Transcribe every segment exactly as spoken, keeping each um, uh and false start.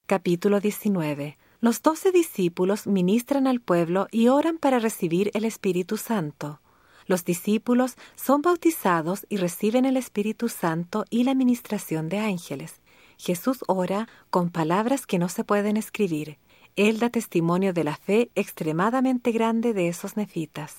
Capítulo diecinueve. Los doce discípulos ministran al pueblo y oran para recibir el Espíritu Santo. Los discípulos son bautizados y reciben el Espíritu Santo y la ministración de ángeles. Jesús ora con palabras que no se pueden escribir. Él da testimonio de la fe extremadamente grande de esos nefitas.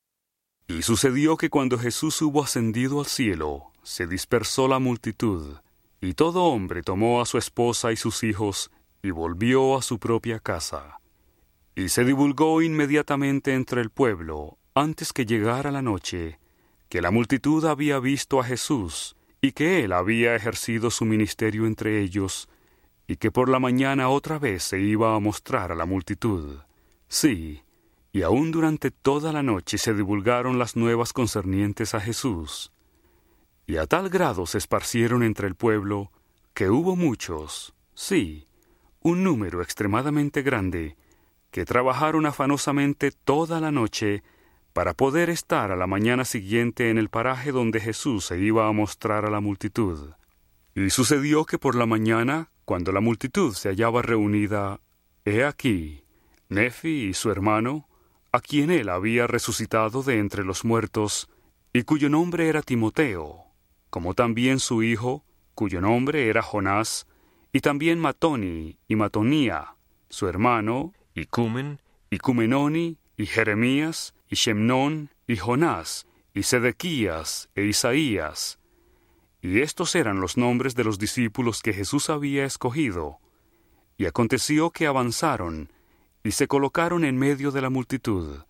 Y sucedió que cuando Jesús hubo ascendido al cielo, se dispersó la multitud, y todo hombre tomó a su esposa y sus hijos, y volvió a su propia casa. Y se divulgó inmediatamente entre el pueblo, antes que llegara la noche, que la multitud había visto a Jesús, y que él había ejercido su ministerio entre ellos, y que por la mañana otra vez se iba a mostrar a la multitud. Sí, y aún durante toda la noche se divulgaron las nuevas concernientes a Jesús. Y a tal grado se esparcieron entre el pueblo, que hubo muchos, sí, un número extremadamente grande, que trabajaron afanosamente toda la noche para poder estar a la mañana siguiente en el paraje donde Jesús se iba a mostrar a la multitud. Y sucedió que por la mañana, cuando la multitud se hallaba reunida, he aquí, Nefi y su hermano, a quien él había resucitado de entre los muertos, y cuyo nombre era Timoteo, como también su hijo, cuyo nombre era Jonás, y también Matoni y Matonía, su hermano, y Cumen, y Cumenoni, y Jeremías, y Shemnón, y Jonás, y Sedequías, e Isaías. Y estos eran los nombres de los discípulos que Jesús había escogido. Y aconteció que avanzaron, y se colocaron en medio de la multitud.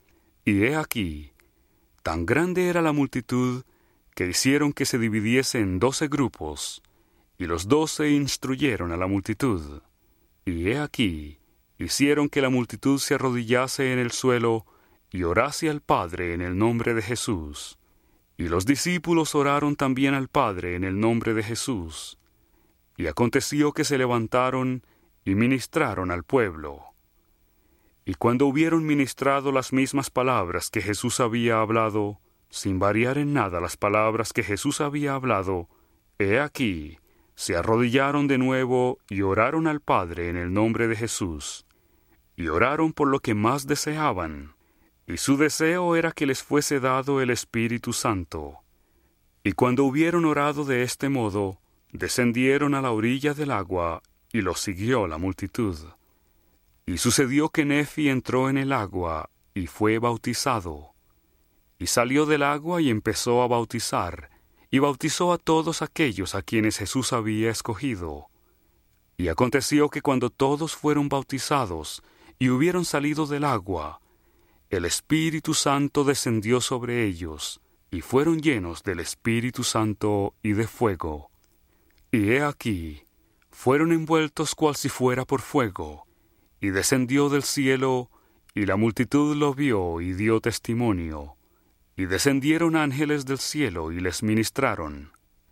Y he aquí, tan grande era la multitud, que hicieron que se dividiese en doce grupos, y los doce instruyeron a la multitud. Y he aquí, hicieron que la multitud se arrodillase en el suelo, y orase al Padre en el nombre de Jesús. Y los discípulos oraron también al Padre en el nombre de Jesús. Y aconteció que se levantaron y ministraron al pueblo. Y cuando hubieron ministrado las mismas palabras que Jesús había hablado, sin variar en nada las palabras que Jesús había hablado, he aquí, se arrodillaron de nuevo y oraron al Padre en el nombre de Jesús. Y oraron por lo que más deseaban, y su deseo era que les fuese dado el Espíritu Santo. Y cuando hubieron orado de este modo, descendieron a la orilla del agua, y los siguió la multitud. Y sucedió que Nefi entró en el agua, y fue bautizado. Y salió del agua y empezó a bautizar, y bautizó a todos aquellos a quienes Jesús había escogido. Y aconteció que cuando todos fueron bautizados, y hubieron salido del agua, el Espíritu Santo descendió sobre ellos, y fueron llenos del Espíritu Santo y de fuego. Y he aquí, fueron envueltos cual si fuera por fuego, y descendió del cielo, y la multitud lo vio y dio testimonio. Y descendieron ángeles del cielo y les ministraron.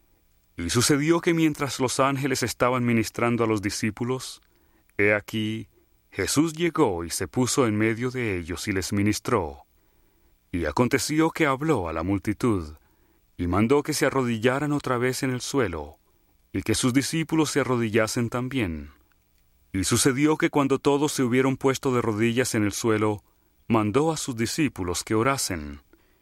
Y sucedió que mientras los ángeles estaban ministrando a los discípulos, he aquí, Jesús llegó y se puso en medio de ellos y les ministró. Y aconteció que habló a la multitud, y mandó que se arrodillaran otra vez en el suelo, y que sus discípulos se arrodillasen también. Y sucedió que cuando todos se hubieron puesto de rodillas en el suelo, mandó a sus discípulos que orasen.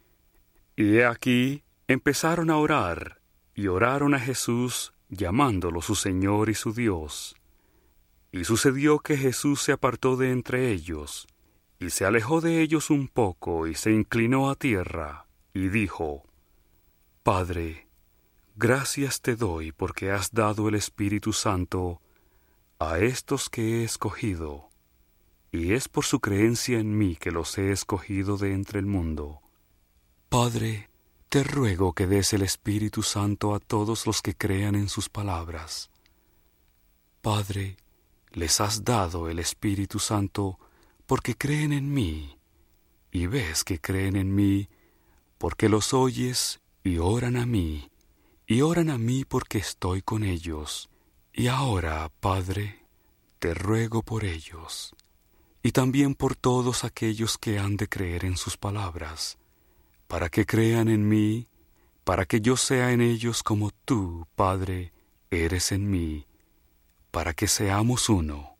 Y he aquí, empezaron a orar, y oraron a Jesús, llamándolo su Señor y su Dios. Y sucedió que Jesús se apartó de entre ellos, y se alejó de ellos un poco, y se inclinó a tierra, y dijo, Padre, gracias te doy porque has dado el Espíritu Santo a estos que he escogido, y es por su creencia en mí que los he escogido de entre el mundo. Padre, te ruego que des el Espíritu Santo a todos los que crean en sus palabras. Padre, les has dado el Espíritu Santo porque creen en mí, y ves que creen en mí porque los oyes y oran a mí, y oran a mí porque estoy con ellos. Y ahora, Padre, te ruego por ellos, y también por todos aquellos que han de creer en sus palabras, para que crean en mí, para que yo sea en ellos como tú, Padre, eres en mí, para que seamos uno.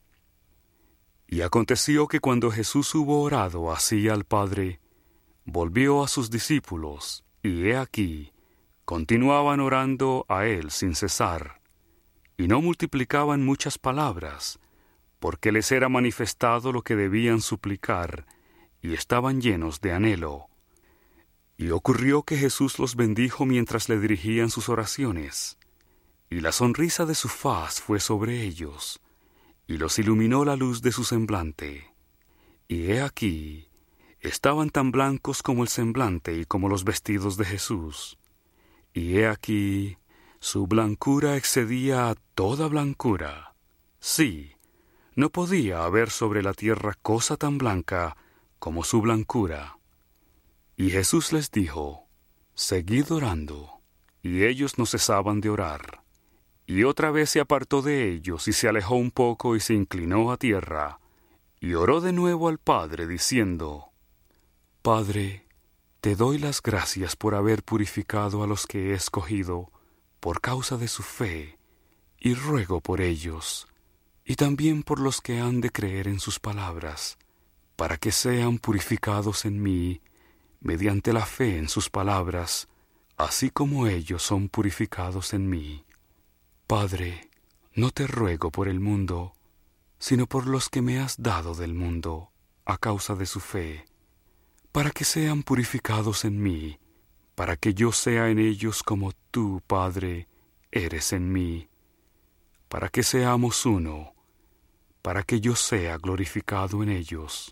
Y aconteció que cuando Jesús hubo orado así al Padre, volvió a sus discípulos, y he aquí, continuaban orando a él sin cesar, y no multiplicaban muchas palabras, porque les era manifestado lo que debían suplicar, y estaban llenos de anhelo. Y ocurrió que Jesús los bendijo mientras le dirigían sus oraciones, y la sonrisa de su faz fue sobre ellos, y los iluminó la luz de su semblante. Y he aquí, estaban tan blancos como el semblante y como los vestidos de Jesús. Y he aquí, su blancura excedía a toda blancura. Sí, no podía haber sobre la tierra cosa tan blanca como su blancura. Y Jesús les dijo, seguid orando. Y ellos no cesaban de orar. Y otra vez se apartó de ellos y se alejó un poco y se inclinó a tierra, y oró de nuevo al Padre, diciendo, Padre, te doy las gracias por haber purificado a los que he escogido por causa de su fe, y ruego por ellos, y también por los que han de creer en sus palabras, para que sean purificados en mí, mediante la fe en sus palabras, así como ellos son purificados en mí. Padre, no te ruego por el mundo, sino por los que me has dado del mundo, a causa de su fe, para que sean purificados en mí, para que yo sea en ellos como tú, Padre, eres en mí, para que seamos uno, para que yo sea glorificado en ellos.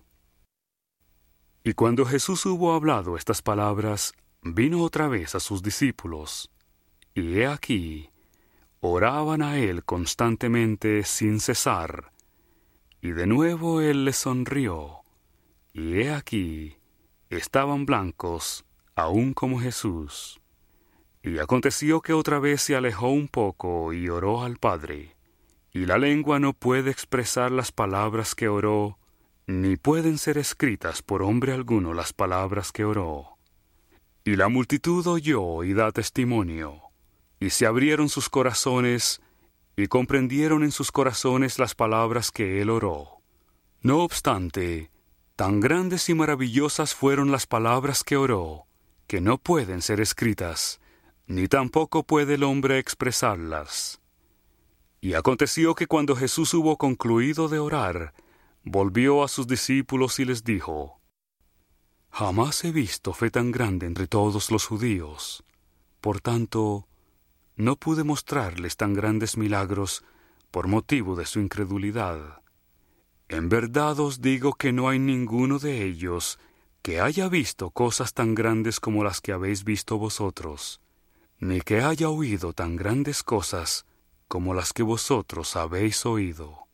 Y cuando Jesús hubo hablado estas palabras, vino otra vez a sus discípulos, y he aquí, oraban a él constantemente sin cesar, y de nuevo él les sonrió, y he aquí, estaban blancos, aun como Jesús. Y aconteció que otra vez se alejó un poco y oró al Padre, y la lengua no puede expresar las palabras que oró, ni pueden ser escritas por hombre alguno las palabras que oró. Y la multitud oyó y da testimonio, y se abrieron sus corazones, y comprendieron en sus corazones las palabras que él oró. No obstante, tan grandes y maravillosas fueron las palabras que oró, que no pueden ser escritas, ni tampoco puede el hombre expresarlas. Y aconteció que cuando Jesús hubo concluido de orar, volvió a sus discípulos y les dijo, Jamás he visto fe tan grande entre todos los judíos. Por tanto, no pude mostrarles tan grandes milagros por motivo de su incredulidad. En verdad os digo que no hay ninguno de ellos que haya visto cosas tan grandes como las que habéis visto vosotros, ni que haya oído tan grandes cosas como las que vosotros habéis oído.